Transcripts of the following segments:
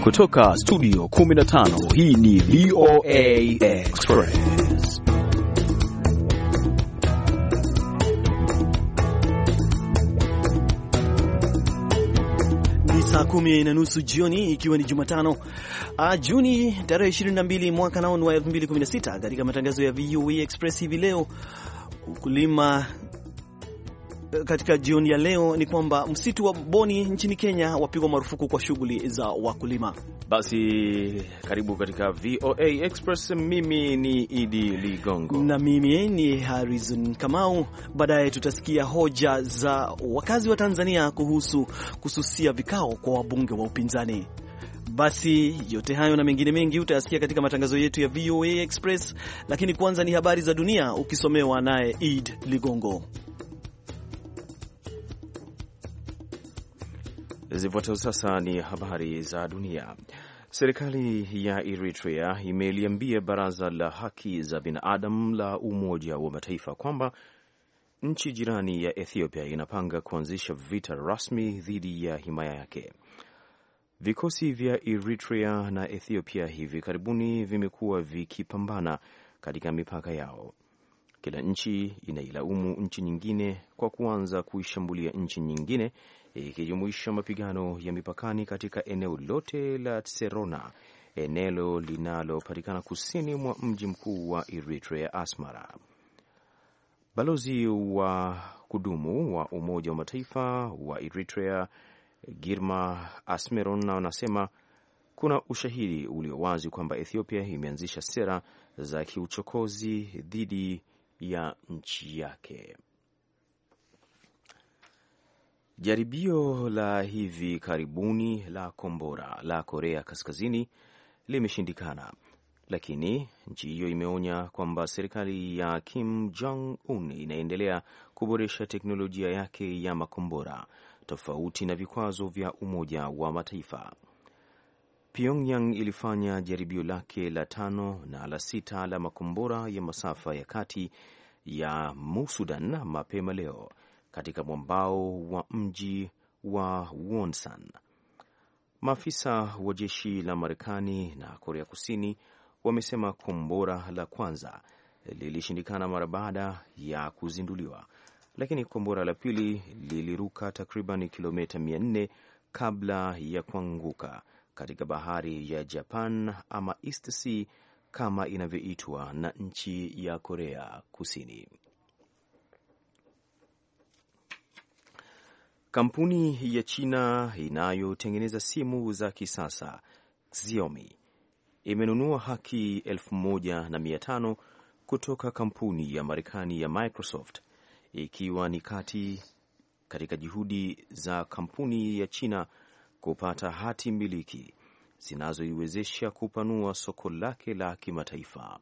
Kutoka studio 15, hii ni VOA Express. Ni saa 10:30 jioni, ikiwa ni Jumatano Juni tarehe 22 mwaka wa 2016. Katika matangazo ya VOA Express hivi leo, ukulima katika jioni ya leo ni kwamba msitu wa Boni nchini Kenya wapigwa marufuku kwa shughuli za wakulima. Basi karibu katika VOA Express. Mimi ni Idi Ligongo na mimi ni Harrison Kamau. Baadaye tutasikia hoja za wakazi wa Tanzania kuhusu kususia vikao kwa wabunge wa upinzani. Basi yote hayo na mengine mengi utayasikia katika matangazo yetu ya VOA Express, lakini kwanza ni habari za dunia ukisomewa naye Idi Ligongo. Zifuatazo sasa ni habari za dunia. Serikali ya Eritrea imeliambia Baraza la Haki za Binadamu la Umoja wa Mataifa kwamba nchi jirani ya Ethiopia inapanga kuanzisha vita rasmi dhidi ya himaya yake. Vikosi vya Eritrea na Ethiopia hivi karibuni vimekuwa vikipambana katika mipaka yao. Kila nchi inailaumu nchi nyingine kwa kuanza kuishambulia nchi nyingine, ikijumuisha mapigano ya mipakani katika eneo lote la Tserona, eneo linalopatikana kusini mwa mji mkuu wa Eritrea, Asmara. Balozi wa kudumu wa Umoja wa Mataifa wa Eritrea, Girma Asmeron, anasema kuna ushahidi ulio wazi kwamba Ethiopia imeanzisha sera za kiuchokozi dhidi ya nchi yake. Jaribio la hivi karibuni la kombora la Korea Kaskazini limeshindikana, lakini nchi hiyo imeonya kwamba serikali ya Kim Jong-un inaendelea kuboresha teknolojia yake ya makombora tofauti na vikwazo vya Umoja wa Mataifa. Pyongyang ilifanya jaribio lake la 5 na la 6 la makombora ya masafa ya kati ya Musudan mapema leo katika mwambao wa mji wa Wonsan. Maafisa wa jeshi la Marekani na Korea Kusini wamesema kombora la kwanza lilishindikana mara baada ya kuzinduliwa, lakini kombora la pili liliruka takriban kilomita 400 kabla ya kuanguka katika bahari ya Japan ama East Sea kama inavyoitwa na nchi ya Korea Kusini. Kampuni ya China inayotengeneza simu za kisasa Xiaomi imenunua haki 1,500 kutoka kampuni ya Marekani ya Microsoft, ikiwa ni katika juhudi za kampuni ya China kupata hati miliki zinazoiwezesha kupanua soko lake la kimataifa.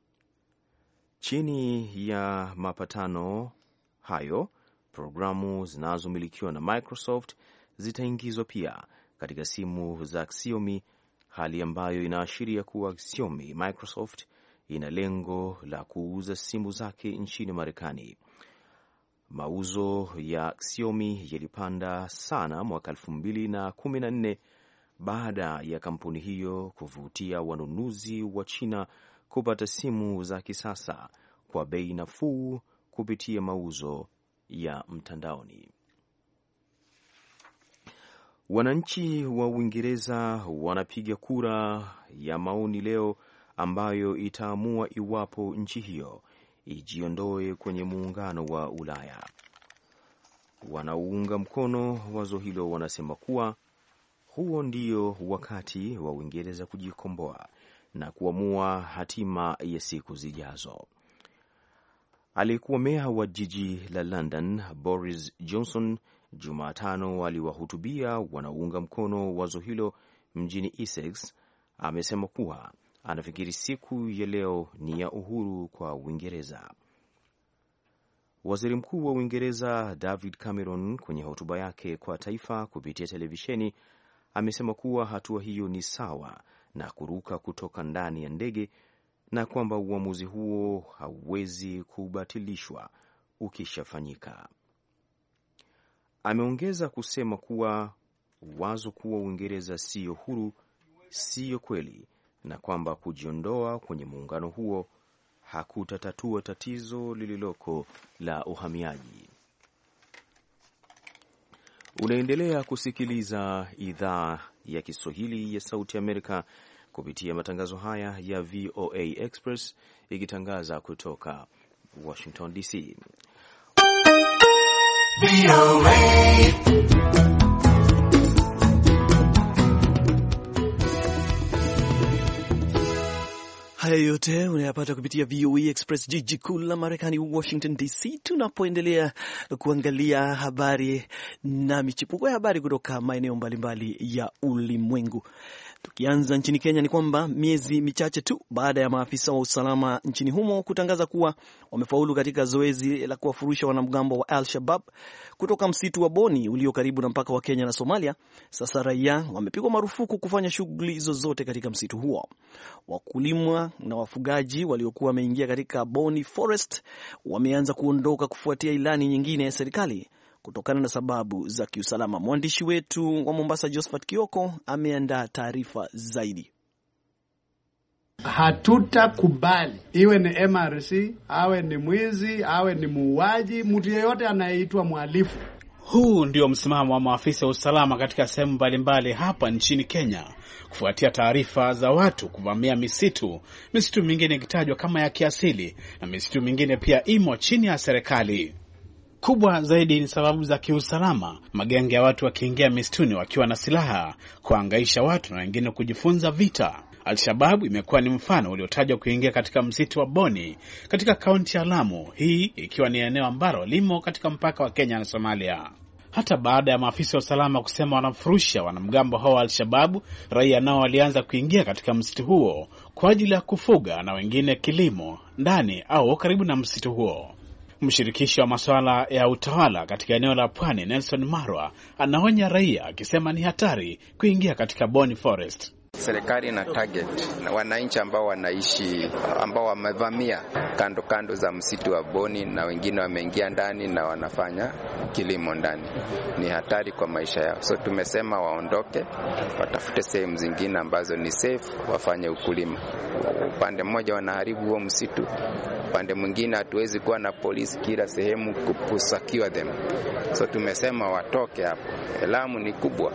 Chini ya mapatano hayo, programu zinazomilikiwa na Microsoft zitaingizwa pia katika simu za Xiaomi, hali ambayo inaashiria kuwa Xiaomi Microsoft ina lengo la kuuza simu zake nchini Marekani. Mauzo ya Xiaomi yalipanda sana mwaka 2014 baada ya kampuni hiyo kuvutia wanunuzi wa China kupata simu za kisasa kwa bei nafuu kupitia mauzo ya mtandaoni. Wananchi wa Uingereza wanapiga kura ya maoni leo ambayo itaamua iwapo nchi hiyo ijiondoe kwenye muungano wa Ulaya. Wanaounga mkono wazo hilo wanasema kuwa huo ndio wakati wa Uingereza kujikomboa na kuamua hatima ya siku zijazo. Aliyekuwa meya wa jiji la London, Boris Johnson, Jumatano aliwahutubia wanaounga mkono wazo hilo mjini Essex. Amesema kuwa anafikiri siku ya leo ni ya uhuru kwa Uingereza. Waziri Mkuu wa Uingereza David Cameron kwenye hotuba yake kwa taifa kupitia televisheni amesema kuwa hatua hiyo ni sawa na kuruka kutoka ndani ya ndege na kwamba uamuzi huo hauwezi kubatilishwa ukishafanyika. Ameongeza kusema kuwa wazo kuwa Uingereza siyo huru siyo kweli na kwamba kujiondoa kwenye muungano huo hakutatatua tatizo lililoko la uhamiaji. Unaendelea kusikiliza idhaa ya Kiswahili ya Sauti Amerika kupitia matangazo haya ya VOA Express ikitangaza kutoka Washington DC. Haya yote unayapata kupitia VOA Express, jiji kuu la Marekani, Washington DC, tunapoendelea kuangalia habari na michipuko ya habari kutoka maeneo mbalimbali ya ulimwengu. Tukianza nchini Kenya, ni kwamba miezi michache tu baada ya maafisa wa usalama nchini humo kutangaza kuwa wamefaulu katika zoezi la kuwafurusha wanamgambo wa Al-Shabaab kutoka msitu wa Boni ulio karibu na mpaka wa Kenya na Somalia, sasa raia wamepigwa marufuku kufanya shughuli zozote katika msitu huo. Wakulima na wafugaji waliokuwa wameingia katika Boni Forest wameanza kuondoka kufuatia ilani nyingine ya serikali kutokana na sababu za kiusalama. Mwandishi wetu wa Mombasa Josephat Kioko ameandaa taarifa zaidi. Hatutakubali iwe ni MRC, awe ni mwizi, awe ni muuaji, mtu yeyote anayeitwa mhalifu. Huu ndio msimamo wa maafisa wa usalama katika sehemu mbalimbali hapa nchini Kenya kufuatia taarifa za watu kuvamia misitu mingine ikitajwa kama ya kiasili na misitu mingine pia imo chini ya serikali. Kubwa zaidi ni sababu za kiusalama, magenge ya watu wakiingia misituni wakiwa na silaha kuhangaisha watu na wengine kujifunza vita. Al-Shabaab imekuwa ni mfano uliotajwa kuingia katika msitu wa Boni katika kaunti ya Lamu, hii ikiwa ni eneo ambalo limo katika mpaka wa Kenya na Somalia. Hata baada ya maafisa wa usalama kusema wanafurusha wanamgambo hao wa Al-Shabaab, raia nao walianza kuingia katika msitu huo kwa ajili ya kufuga na wengine kilimo ndani au karibu na msitu huo. Mshirikishi wa masuala ya utawala katika eneo la Pwani, Nelson Marwa, anaonya raia akisema ni hatari kuingia katika Boni Forest. Serikali na target na wananchi ambao wanaishi, ambao wamevamia kando za msitu wa Boni na wengine wameingia ndani na wanafanya kilimo ndani. Ni hatari kwa maisha yao. So tumesema waondoke, watafute sehemu zingine ambazo ni safe, wafanye ukulima. Upande mmoja wanaharibu huo msitu, upande mwingine hatuwezi kuwa na polisi kila sehemu kusakiwa them. So tumesema watoke hapo. Lamu ni kubwa.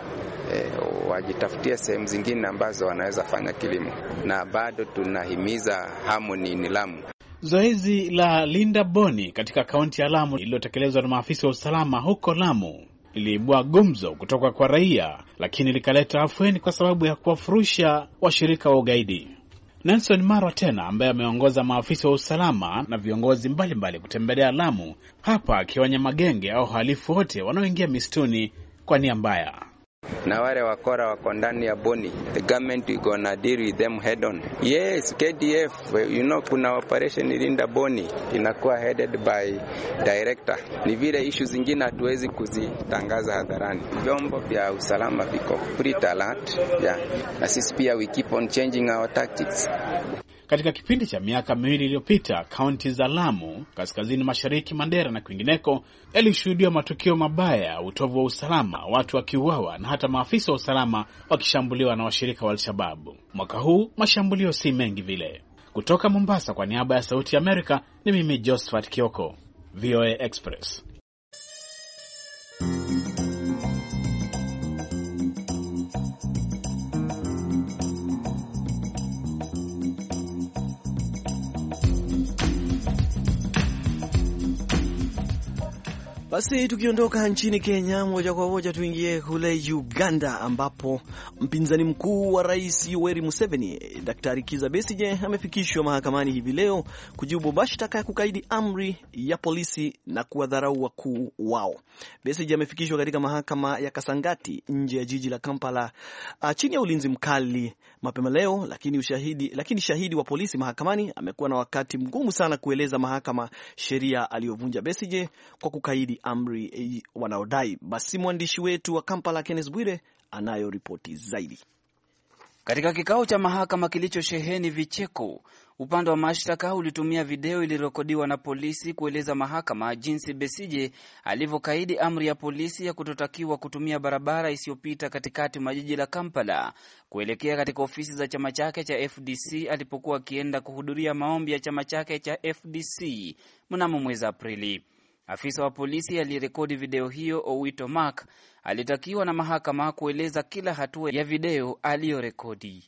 Wajitafutie sehemu zingine ambazo wanaweza fanya kilimo, na bado tunahimiza harmony ni Lamu. Zoezi la Linda Boni katika kaunti ya Lamu lililotekelezwa na maafisa wa usalama huko Lamu liliibua gumzo kutoka kwa raia, lakini likaleta afueni kwa sababu ya kuwafurusha washirika wa ugaidi. Nelson Marwa tena, ambaye ameongoza maafisa wa usalama na viongozi mbalimbali kutembelea Lamu, hapa akionya magenge au halifu wote wanaoingia misituni kwa nia mbaya. Na wale wakora wako ndani ya Boni, the government is gonna deal with them head on. Yes, KDF, kuna operation Linda Boni inakuwa headed by director. Ni vile issues zingine hatuwezi kuzitangaza hadharani. Vyombo vya usalama viko pretty alert, na sisi pia we keep on changing our tactics. Katika kipindi cha miaka miwili iliyopita, kaunti za Lamu, kaskazini mashariki, Mandera na kwingineko yalishuhudia matukio mabaya, utovu wa usalama, watu wakiuawa na hata maafisa wa usalama wakishambuliwa na washirika wa Al-Shabaab. Mwaka huu mashambulio si mengi vile. Kutoka Mombasa kwa niaba ya Sauti ya Amerika, ni mimi Josephat Kioko, VOA Express. Basi tukiondoka nchini Kenya moja kwa moja tuingie kule Uganda, ambapo mpinzani mkuu wa Rais Yoweri Museveni, Daktari Kizza Besigye, amefikishwa mahakamani hivi leo kujibu mashtaka ya kukaidi amri ya polisi na kuwadharau wakuu wao. Besigye amefikishwa katika mahakama ya Kasangati nje ya jiji la Kampala chini ya ulinzi mkali mapema leo, lakini shahidi wa polisi mahakamani amekuwa na wakati mgumu sana kueleza mahakama sheria aliyovunja Besigye kwa kukaidi amri wanaodai. Basi mwandishi wetu wa Kampala Kenneth Bwire anayo ripoti zaidi. Katika kikao cha mahakama kilichosheheni vicheko, Upande wa mashtaka ulitumia video ilirekodiwa na polisi kueleza mahakama jinsi Besigye alivyokaidi amri ya polisi ya kutotakiwa kutumia barabara isiyopita katikati mwa jiji la Kampala kuelekea katika ofisi za chama chake cha FDC alipokuwa akienda kuhudhuria maombi ya chama chake cha FDC mnamo mwezi Aprili. Afisa wa polisi aliyerekodi video hiyo, Owito Mark, alitakiwa na mahakama kueleza kila hatua ya video aliyorekodi.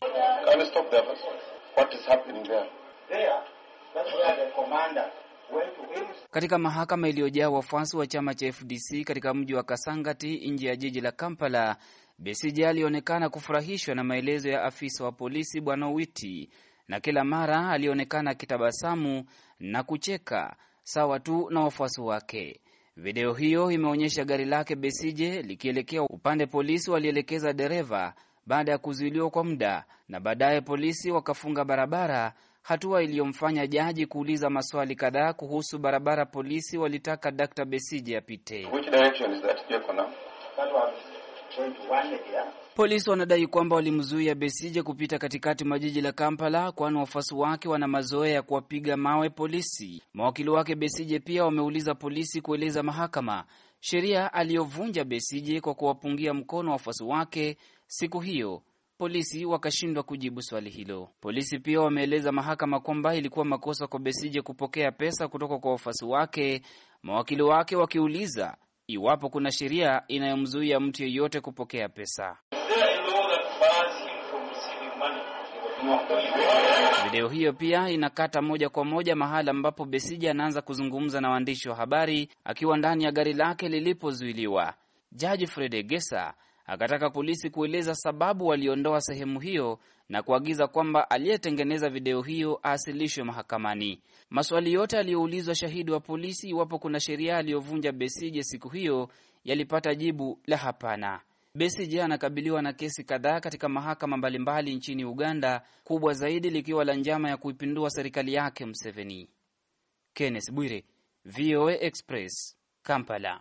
Katika mahakama iliyojaa wafuasi wa chama cha FDC katika mji wa Kasangati nje ya jiji la Kampala, Besigye alionekana kufurahishwa na maelezo ya afisa wa polisi Bwana Witi, na kila mara alionekana akitabasamu na kucheka sawa tu na wafuasi wake. Video hiyo imeonyesha gari lake Besigye likielekea upande polisi walielekeza dereva baada ya kuzuiliwa kwa muda, na baadaye polisi wakafunga barabara, hatua iliyomfanya jaji kuuliza maswali kadhaa kuhusu barabara polisi walitaka Dr. Besigye apite. Polisi wanadai kwamba walimzuia Besigye kupita katikati mwa jiji la Kampala kwani wafuasi wake wana mazoea ya kuwapiga mawe polisi. Mawakili wake Besigye pia wameuliza polisi kueleza mahakama sheria aliyovunja Besigye kwa kuwapungia mkono wafuasi wake siku hiyo. Polisi wakashindwa kujibu swali hilo. Polisi pia wameeleza mahakama kwamba ilikuwa makosa kwa Besigye kupokea pesa kutoka kwa wafuasi wake, mawakili wake wakiuliza iwapo kuna sheria inayomzuia mtu yeyote kupokea pesa. Video hiyo pia inakata moja kwa moja mahala ambapo Besigye anaanza kuzungumza na waandishi wa habari akiwa ndani ya gari lake lilipozuiliwa. Jaji Fred Egesa akataka polisi kueleza sababu waliondoa sehemu hiyo na kuagiza kwamba aliyetengeneza video hiyo asilishwe mahakamani. Maswali yote aliyoulizwa shahidi wa polisi iwapo kuna sheria aliyovunja Besigye siku hiyo yalipata jibu la hapana. Besigye anakabiliwa na kesi kadhaa katika mahakama mbalimbali nchini Uganda, kubwa zaidi likiwa la njama ya kuipindua serikali yake Museveni. Kenneth Bwire, VOA Express, Kampala.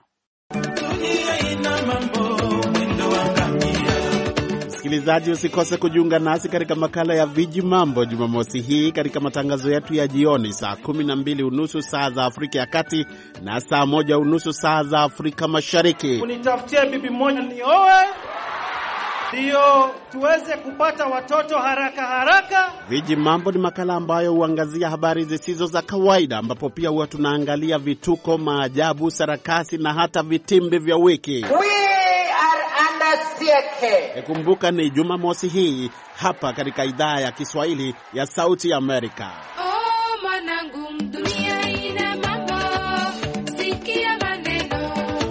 Msikilizaji, usikose kujiunga nasi katika makala ya Viji Mambo Jumamosi hii katika matangazo yetu ya jioni saa 12:30 saa za Afrika ya Kati na saa 1:30 saa za Afrika Mashariki. Unitafutie bibi moja nioe ndio tuweze kupata watoto haraka. Viji Mambo ni makala ambayo huangazia habari zisizo za kawaida, ambapo pia huwa tunaangalia vituko, maajabu, sarakasi na hata vitimbi vya wiki. Kumbuka ni Jumamosi hii hapa katika idhaa ya Kiswahili ya Sauti ya Amerika. Oh, mwanangu, dunia ina mambo, sikia maneno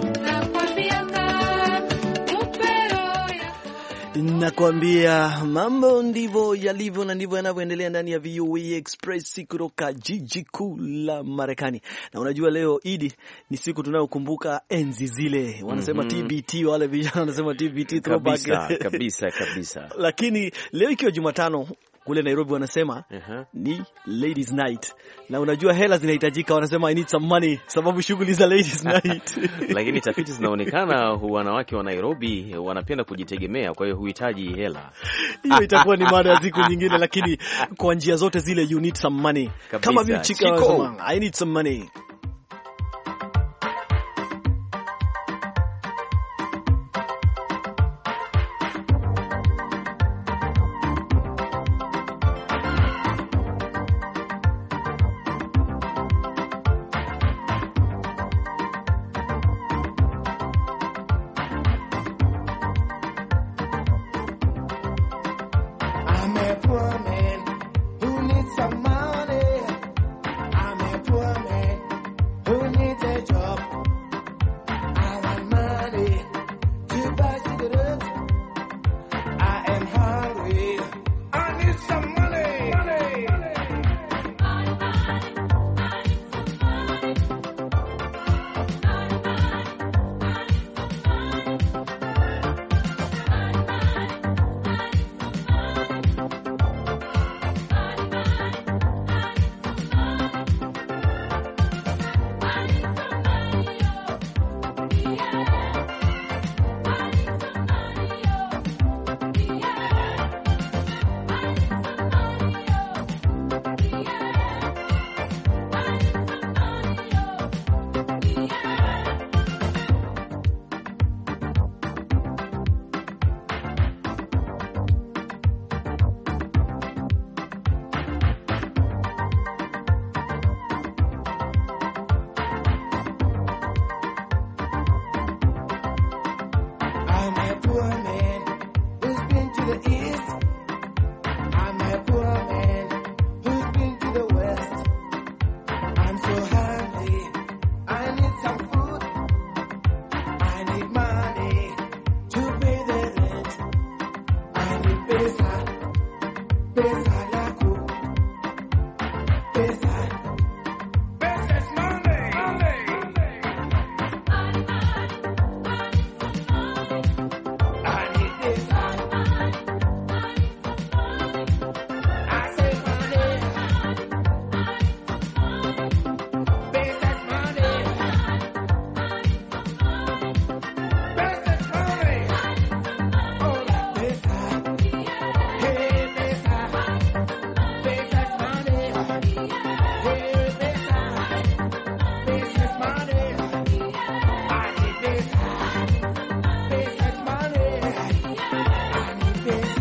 nakwambia mambo ndivyo yalivyo na ndivyo yanavyoendelea ndani ya VOA Express kutoka jiji kuu la Marekani. Na unajua leo Idi ni siku tunayokumbuka enzi zile. Wanasema TBT, wale vijana wanasema TBT throwback. Kabisa. Lakini leo ikiwa Jumatano kule Nairobi wanasema ni Ladies Night. Na unajua hela zinahitajika, wanasema I need some money sababu shughuli za Ladies Night. Lakini tafiti zinaonekana wanawake wa Nairobi wanapenda kujitegemea, kwa hiyo huhitaji hela. Hiyo itakuwa ni mada ya siku nyingine, lakini kwa njia zote zile you need some money. Kabisa. Kama vile Chika wanasema I need some money. the east. I'm a poor man who's been to the west. I'm so hungry, I need some food. I need money to pay the rent. I need pesa, pesa yako, pesa, pesa is money, money. I need pesa, I say money, pesa is money, pesa is money. Oh, pesa, hey pesa, pesa is money, hey pesa, pesa is money. I need pesa, pesa is money. I need pesa.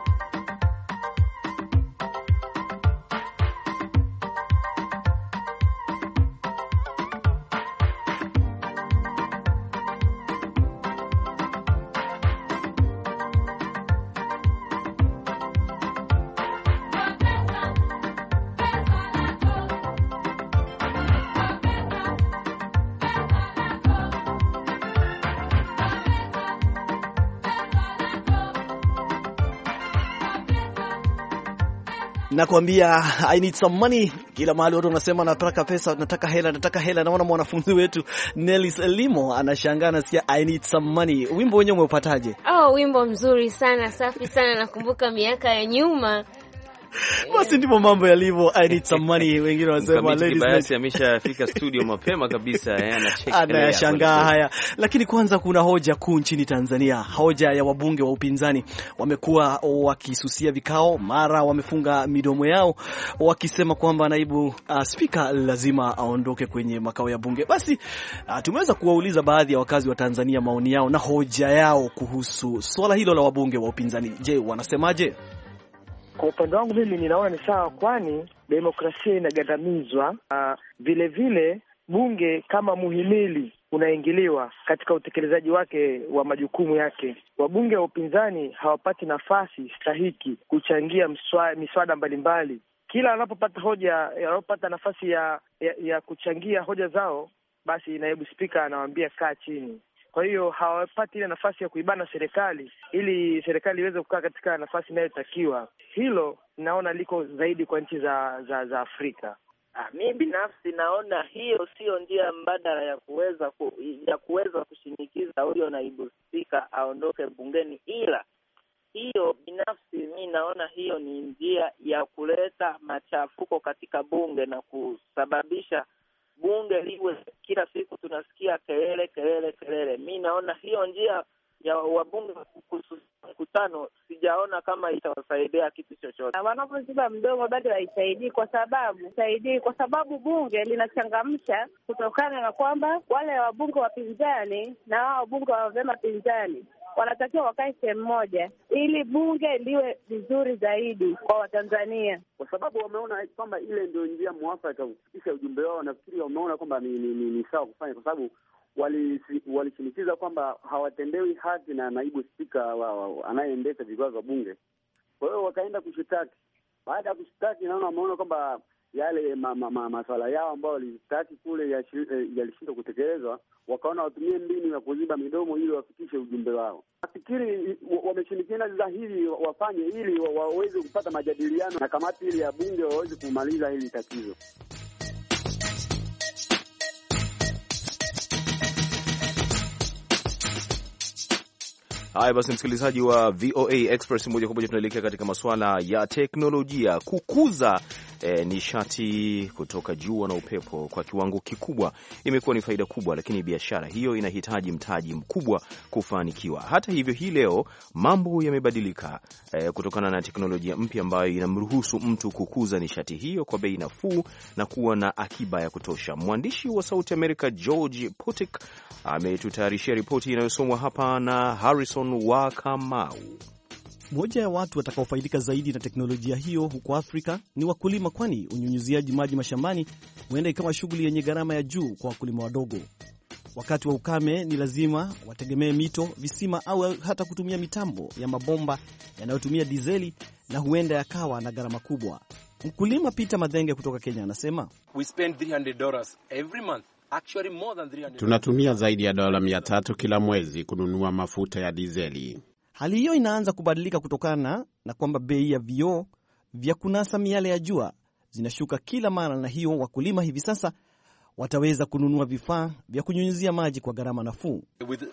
Nakwambia I need some money. Kila mahali watu wanasema nataka pesa, nataka hela, nataka hela. Naona mwanafunzi wetu Nelis Elimo anashangaa nasikia I need some money. Wimbo wenyewe umeupataje? Oh, wimbo mzuri sana, safi sana. Nakumbuka miaka ya nyuma. Basi ndivyo mambo yalivyo. I need some money. Wengine wanasema ladies basi ameshafika studio mapema kabisa, anashangaa haya. Lakini kwanza kuna hoja kuu nchini Tanzania. Hoja ya wabunge wa upinzani wamekuwa wakisusia vikao, mara wamefunga midomo yao wakisema kwamba naibu speaker lazima aondoke kwenye makao ya bunge. Basi tumeweza kuwauliza baadhi ya wakazi wa Tanzania maoni yao na hoja yao kuhusu swala hilo la wabunge wa upinzani. Je, wanasemaje? Kwa upande wangu mimi ninaona ni sawa, kwani demokrasia inagandamizwa. Vile vile bunge kama muhimili unaingiliwa katika utekelezaji wake wa majukumu yake. Wabunge wa upinzani hawapati nafasi stahiki kuchangia miswada mbalimbali. Kila wanapopata nafasi ya kuchangia hoja zao, basi naibu spika anawaambia kaa chini. Kwa hiyo hawapati ile nafasi ya kuibana serikali ili serikali iweze kukaa katika nafasi inayotakiwa. Hilo naona liko zaidi kwa nchi za Afrika. Mimi binafsi naona hiyo sio njia mbadala ya kuweza kushinikiza huyo naibu spika aondoke bungeni, ila hiyo binafsi mimi naona hiyo ni njia ya kuleta machafuko katika bunge na kusababisha bunge liwe kila siku tunasikia kelele. Mimi naona hiyo njia ya wabunge kususia mkutano, sijaona kama itawasaidia kitu chochote. Wanapoziba mdomo bado haisaidii, kwa sababu bunge linachangamsha, kutokana na kwamba wale wabunge wapinzani na wao wabunge wa vyama pinzani wanatakiwa wakae sehemu moja ili bunge liwe vizuri zaidi kwa Watanzania, kwa sababu wameona kwamba ile ndio njia mwafaka kufikisha ujumbe wao. Nafikiri wameona kwamba ni sawa kufanya, kwa sababu walishinikiza kwamba hawatendewi haki na naibu spika anayeendesha vikao vya bunge. Kwa hiyo wakaenda kushitaki. Baada ya kushitaki, naona wameona kwamba yale masuala yao ambao walitaki kule yalishindwa kutekelezwa, wakaona watumie mbinu ya kuziba midomo ili wafikishe ujumbe wao. Nafikiri wameshinikiza dhahiri wafanye ili waweze kupata majadiliano na kamati ile ya bunge waweze kumaliza hili tatizo. Haya basi, msikilizaji wa VOA Express, moja kwa moja tunaelekea katika masuala ya teknolojia. Kukuza nishati kutoka jua na upepo kwa kiwango kikubwa imekuwa ni faida kubwa, lakini biashara hiyo inahitaji mtaji mkubwa kufanikiwa. Hata hivyo, hii leo mambo yamebadilika kutokana na teknolojia mpya ambayo inamruhusu mtu kukuza nishati hiyo kwa bei nafuu na kuwa na akiba ya kutosha. Mwandishi wa Sauti America George Putik ametutayarishia ripoti inayosomwa hapa na Harrison wa Kamau. Moja ya watu watakaofaidika zaidi na teknolojia hiyo huko Afrika ni wakulima, kwani unyunyiziaji maji mashambani huenda ikawa shughuli yenye gharama ya juu kwa wakulima wadogo. Wakati wa ukame ni lazima wategemee mito, visima au hata kutumia mitambo ya mabomba yanayotumia dizeli na huenda yakawa na gharama kubwa. Mkulima Peter Madhenge kutoka Kenya anasema, We spend $300 every month. Actually more than $300. Tunatumia zaidi ya dola 300 kila mwezi kununua mafuta ya dizeli. Hali hiyo inaanza kubadilika kutokana na kwamba bei ya vioo vya kunasa miale ya jua zinashuka kila mara, na hiyo wakulima hivi sasa wataweza kununua vifaa vya kunyunyizia maji kwa gharama nafuu.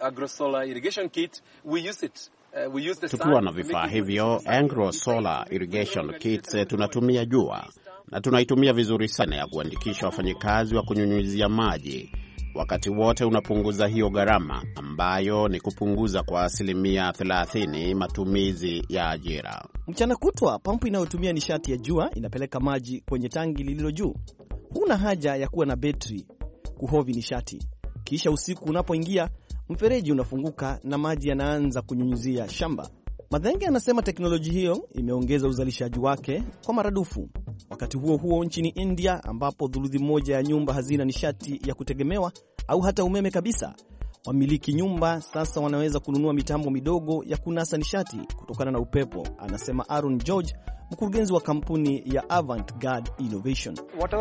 Tukiwa na vifaa hivyo Agro Solar Irrigation Kits, tunatumia jua na tunaitumia vizuri sana ya kuandikisha wafanyikazi wa kunyunyizia maji. Wakati wote unapunguza hiyo gharama ambayo ni kupunguza kwa 30% matumizi ya ajira. Mchana kutwa pampu inayotumia nishati ya jua inapeleka maji kwenye tangi lililo juu. Huna haja ya kuwa na betri kuhovi nishati. Kisha usiku unapoingia, mfereji unafunguka na maji yanaanza kunyunyizia shamba. Madhenge anasema teknolojia hiyo imeongeza uzalishaji wake kwa maradufu. Wakati huo huo, nchini India ambapo thuluthi moja ya nyumba hazina nishati ya kutegemewa au hata umeme kabisa, wamiliki nyumba sasa wanaweza kununua mitambo midogo ya kunasa nishati kutokana na upepo, anasema Aaron George, mkurugenzi wa kampuni ya Avant-Garde Innovation.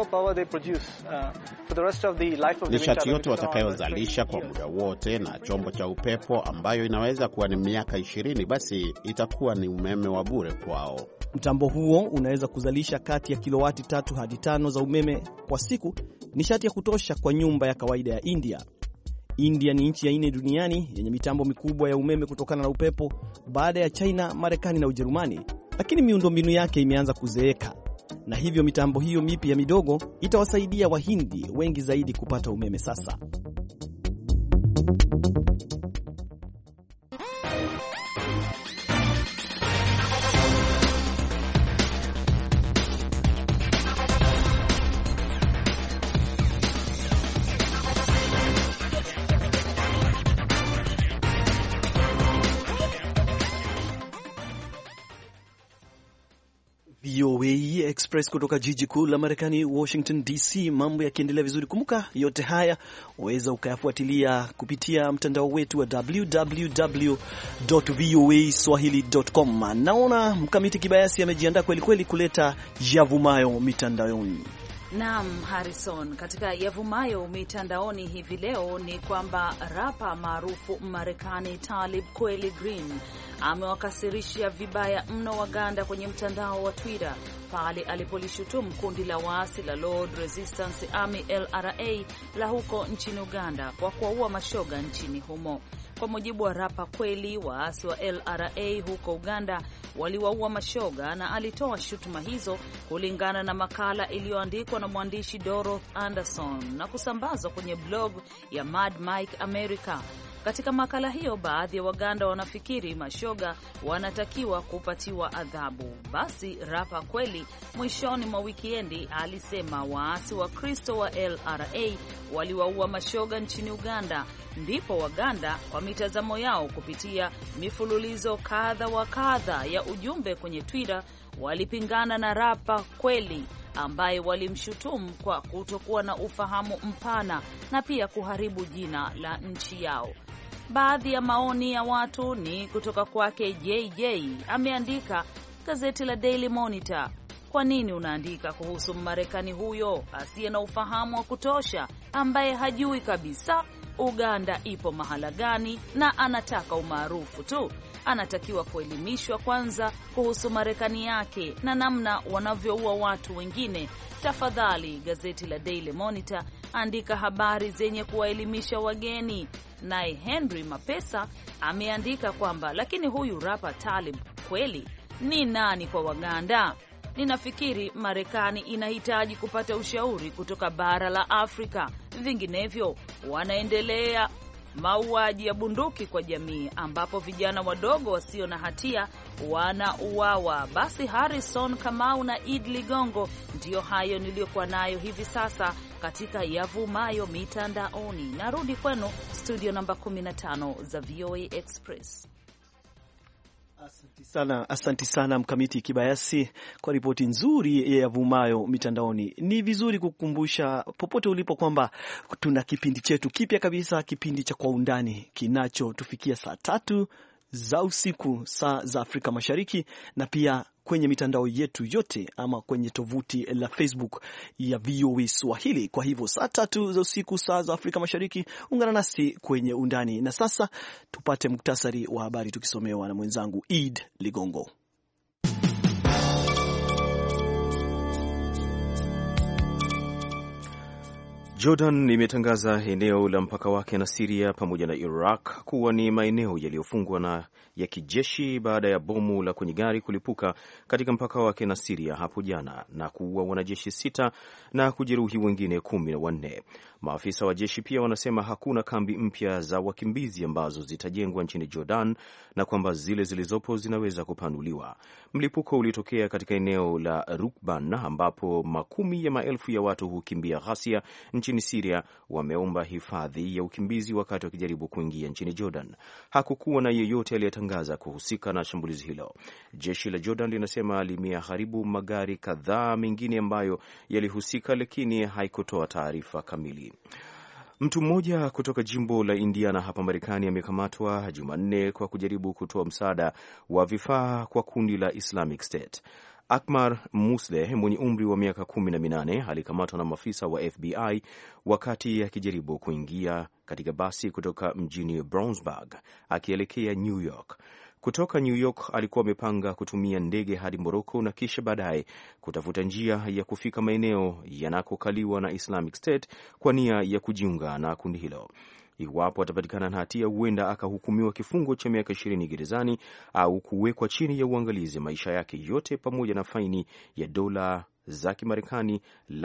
Nishati yote watakayozalisha kwa muda wote na chombo cha upepo ambayo inaweza kuwa ni miaka 20, basi itakuwa ni umeme wa bure kwao. Mtambo huo unaweza kuzalisha kati ya kilowati 3 hadi 5 za umeme kwa siku, nishati ya kutosha kwa nyumba ya kawaida ya India. India ni nchi ya 4 duniani yenye mitambo mikubwa ya umeme kutokana na upepo baada ya China, Marekani na Ujerumani, lakini miundombinu yake imeanza kuzeeka, na hivyo mitambo hiyo mipya midogo itawasaidia Wahindi wengi zaidi kupata umeme sasa. VOA Express kutoka jiji kuu la Marekani, Washington DC. Mambo yakiendelea vizuri. Kumbuka yote haya waweza ukayafuatilia kupitia mtandao wetu wa www.voaswahili.com. Naona Mkamiti Kibayasi amejiandaa kweli kweli kuleta yavumayo mitandaoni. Naam, Harrison, katika yavumayo mitandaoni hivi leo ni kwamba rapa maarufu Marekani Talib Kweli Green amewakasirishia vibaya mno Waganda kwenye mtandao wa Twitter pale alipolishutumu kundi la waasi la Lord Resistance Army LRA la huko nchini Uganda kwa kuwaua mashoga nchini humo. Kwa mujibu wa rapa Kweli, waasi wa LRA huko Uganda waliwaua mashoga, na alitoa shutuma hizo kulingana na makala iliyoandikwa na mwandishi Dorothy Anderson na kusambazwa kwenye blog ya Mad Mike America. Katika makala hiyo, baadhi ya Waganda wanafikiri mashoga wanatakiwa kupatiwa adhabu. Basi rapa Kweli mwishoni mwa wikiendi alisema waasi wa Kristo wa LRA waliwaua mashoga nchini Uganda. Ndipo Waganda kwa mitazamo yao kupitia mifululizo kadha wa kadha ya ujumbe kwenye Twitter walipingana na rapa Kweli ambaye walimshutumu kwa kutokuwa na ufahamu mpana na pia kuharibu jina la nchi yao. Baadhi ya maoni ya watu ni kutoka kwake JJ. Ameandika, gazeti la Daily Monitor, kwa nini unaandika kuhusu Mmarekani huyo asiye na ufahamu wa kutosha, ambaye hajui kabisa Uganda ipo mahala gani na anataka umaarufu tu? Anatakiwa kuelimishwa kwanza kuhusu Marekani yake na namna wanavyoua watu wengine. Tafadhali, gazeti la Daily Monitor, andika habari zenye kuwaelimisha wageni. Naye Henry Mapesa ameandika kwamba, lakini huyu rapa Talib Kweli ni nani kwa Waganda? Ninafikiri Marekani inahitaji kupata ushauri kutoka bara la Afrika, vinginevyo wanaendelea mauaji ya bunduki kwa jamii ambapo vijana wadogo wasio na hatia wanauawa. Basi Harrison Kamau na Id Ligongo, ndiyo hayo niliyokuwa nayo hivi sasa katika yavumayo mitandaoni. Narudi kwenu studio namba 15 za VOA Express. Asante sana Mkamiti Kibayasi kwa ripoti nzuri ya vumayo mitandaoni. Ni vizuri kukumbusha popote ulipo kwamba tuna kipindi chetu kipya kabisa, kipindi cha Kwa Undani kinachotufikia saa 3 za usiku saa za Afrika Mashariki, na pia kwenye mitandao yetu yote ama kwenye tovuti la Facebook ya VOA Swahili. Kwa hivyo saa 3 za usiku saa za Afrika Mashariki, ungana nasi kwenye Undani. Na sasa tupate muktasari wa habari tukisomewa na mwenzangu Eid Ligongo. Jordan imetangaza eneo la mpaka wake na Syria pamoja na Iraq kuwa ni maeneo yaliyofungwa na ya kijeshi baada ya bomu la kwenye gari kulipuka katika mpaka wake na Syria hapo jana na kuua wanajeshi 6 na kujeruhi wengine 14. Maafisa wa jeshi pia wanasema hakuna kambi mpya za wakimbizi ambazo zitajengwa nchini Jordan na kwamba zile zilizopo zinaweza kupanuliwa. Mlipuko ulitokea katika eneo la Rukban ambapo makumi ya maelfu ya watu hukimbia ghasia nchini Syria wameomba hifadhi ya ukimbizi wakati wakijaribu kuingia nchini Jordan. Hakukuwa na yeyote aliyetangaza kuhusika na shambulizi hilo. Jeshi la Jordan linasema limeharibu magari kadhaa mengine ambayo yalihusika, lakini haikutoa taarifa kamili. Mtu mmoja kutoka jimbo la Indiana hapa Marekani amekamatwa Jumanne kwa kujaribu kutoa msaada wa vifaa kwa kundi la Islamic State. Akmar Musleh mwenye umri wa miaka 18 alikamatwa na maafisa wa FBI wakati akijaribu kuingia katika basi kutoka mjini Brownsburg akielekea New York. Kutoka New York alikuwa amepanga kutumia ndege hadi Morocco na kisha baadaye kutafuta njia ya kufika maeneo yanakokaliwa na Islamic State kwa nia ya kujiunga na kundi hilo. Iwapo atapatikana na hatia, huenda akahukumiwa kifungo cha miaka 20 gerezani au kuwekwa chini ya uangalizi maisha yake yote pamoja na faini ya dola za Kimarekani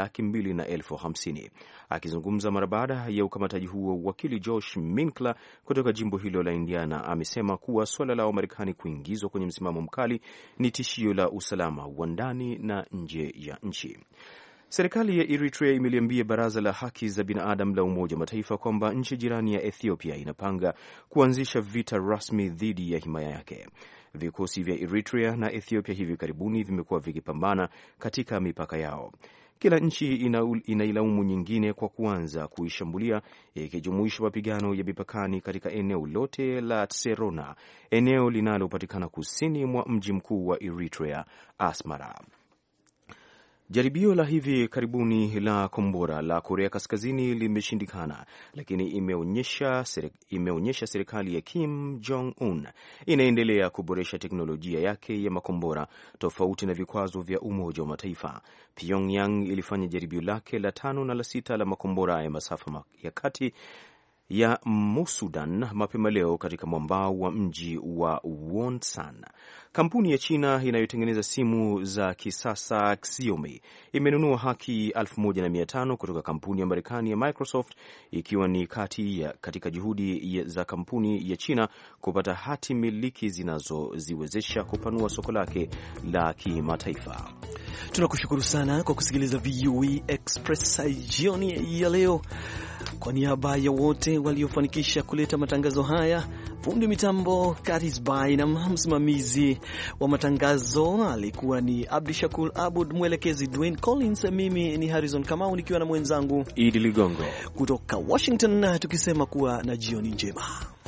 250,000. Akizungumza mara baada ya ukamataji huo, wakili Josh Minkler kutoka jimbo hilo la Indiana amesema kuwa suala la Wamarekani kuingizwa kwenye msimamo mkali ni tishio la usalama wa ndani na nje ya nchi. Serikali ya Eritrea imeliambia Baraza la Haki za Binadamu la Umoja wa Mataifa kwamba nchi jirani ya Ethiopia inapanga kuanzisha vita rasmi dhidi ya himaya yake. Vikosi vya Eritrea na Ethiopia hivi karibuni vimekuwa vikipambana katika mipaka yao. Kila nchi inailaumu nyingine kwa kuanza kuishambulia, ikijumuisha mapigano ya mipakani katika eneo lote la Tserona, eneo linalopatikana kusini mwa mji mkuu wa Eritrea, Asmara. Jaribio la hivi karibuni la kombora la Korea Kaskazini limeshindikana, lakini imeonyesha serikali ya Kim Jong-un inaendelea kuboresha teknolojia yake ya makombora tofauti na vikwazo vya Umoja wa Mataifa. Pyongyang ilifanya jaribio lake la 5 na la 6 la makombora ya masafa ya kati ya Musudan mapema leo katika mwambao wa mji wa Wonsan. Kampuni ya China inayotengeneza simu za kisasa Xiaomi imenunua haki 1500 kutoka kampuni ya Marekani ya Microsoft, ikiwa ni katika juhudi za kampuni ya China kupata hati miliki zinazoziwezesha kupanua soko lake la kimataifa. Tunakushukuru sana kwa kusikiliza VOA Express jioni ya leo. Kwa niaba ya wote waliofanikisha kuleta matangazo haya, fundi mitambo Karis Bay na msimamizi wa matangazo alikuwa ni Abdishakur Abud, mwelekezi Dwayne Collins, mimi ni Harrison Kamau nikiwa na mwenzangu Idi Ligongo kutoka Washington, tukisema kuwa na jioni njema.